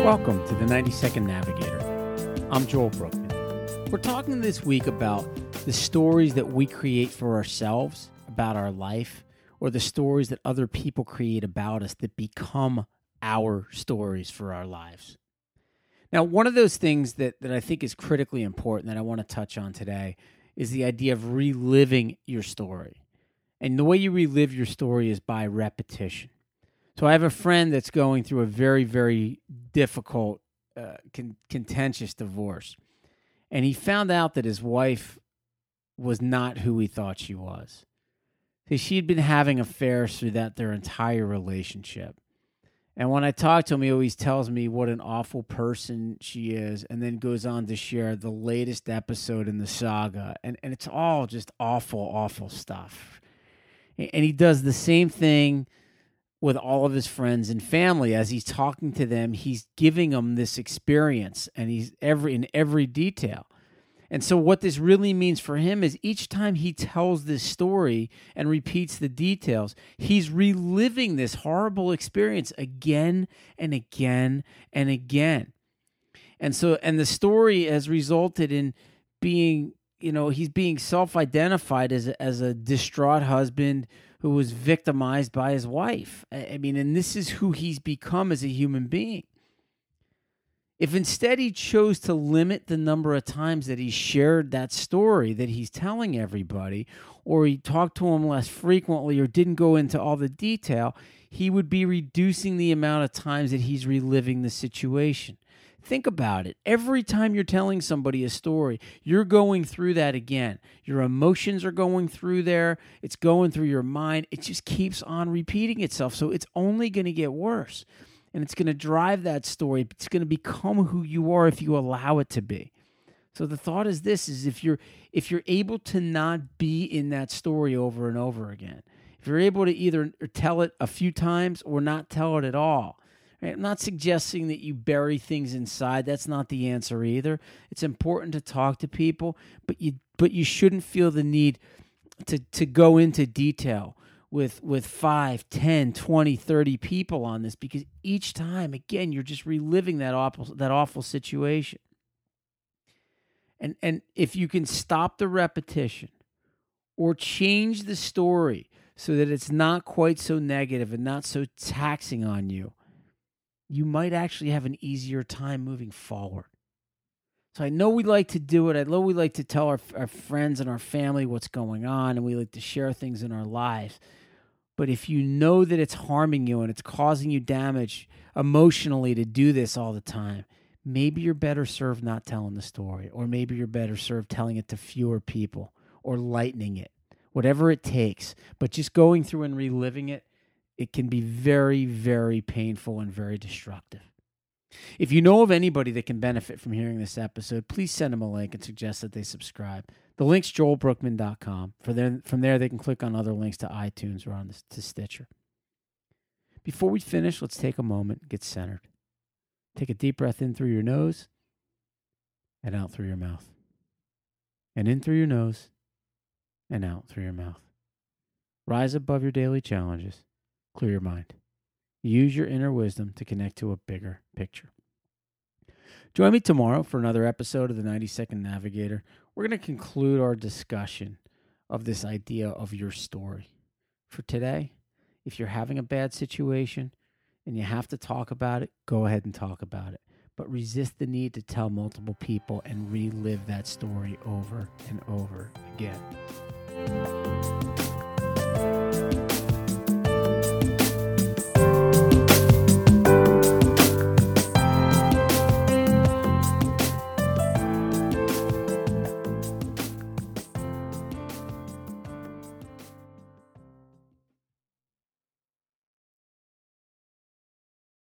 Welcome to the 90-Second Navigator. I'm Joel Brookman. We're talking this week about the stories that we create for ourselves about our life, or the stories that other people create about us that become our stories for our lives. Now, one of those things that I think is critically important that I want to touch on today is the idea of reliving your story. And the way you relive your story is by repetition. So I have a friend that's going through a very, very difficult, contentious divorce. And he found out that his wife was not who he thought she was. See, she'd been having affairs through their entire relationship. And when I talk to him, he always tells me what an awful person she is, and then goes on to share the latest episode in the saga. And it's all just awful, awful stuff. And he does the same thing with all of his friends and family. As he's talking to them, he's giving them this experience, and he's in every detail. And so what this really means for him is each time he tells this story and repeats the details, he's reliving this horrible experience again and again and again. And the story has resulted in being, he's being self-identified as a distraught husband who was victimized by his wife. And this is who he's become as a human being. If instead he chose to limit the number of times that he shared that story that he's telling everybody, or he talked to him less frequently or didn't go into all the detail, he would be reducing the amount of times that he's reliving the situation. Think about it. Every time you're telling somebody a story, you're going through that again. Your emotions are going through there. It's going through your mind. It just keeps on repeating itself. So it's only going to get worse. And it's going to drive that story. It's going to become who you are if you allow it to be. So the thought is this, is if you're able to not be in that story over and over again, if you're able to either tell it a few times or not tell it at all. I'm not suggesting that you bury things inside. That's not the answer either. It's important to talk to people, but you shouldn't feel the need to go into detail with 5, 10, 20, 30 people on this, because each time, again, you're just reliving that awful situation. And if you can stop the repetition or change the story so that it's not quite so negative and not so taxing on you, you might actually have an easier time moving forward. So I know we like to do it. I know we like to tell our friends and our family what's going on, and we like to share things in our lives. But if you know that it's harming you and it's causing you damage emotionally to do this all the time, maybe you're better served not telling the story, or maybe you're better served telling it to fewer people or lightening it, whatever it takes. But just going through and reliving it, it can be very, very painful and very destructive. If you know of anybody that can benefit from hearing this episode, please send them a link and suggest that they subscribe. The link's joelbrookman.com. From there, they can click on other links to iTunes or to Stitcher. Before we finish, let's take a moment and get centered. Take a deep breath in through your nose and out through your mouth. And in through your nose and out through your mouth. Rise above your daily challenges. Clear your mind. Use your inner wisdom to connect to a bigger picture. Join me tomorrow for another episode of the 90-Second Navigator. We're going to conclude our discussion of this idea of your story. For today, if you're having a bad situation and you have to talk about it, go ahead and talk about it. But resist the need to tell multiple people and relive that story over and over again.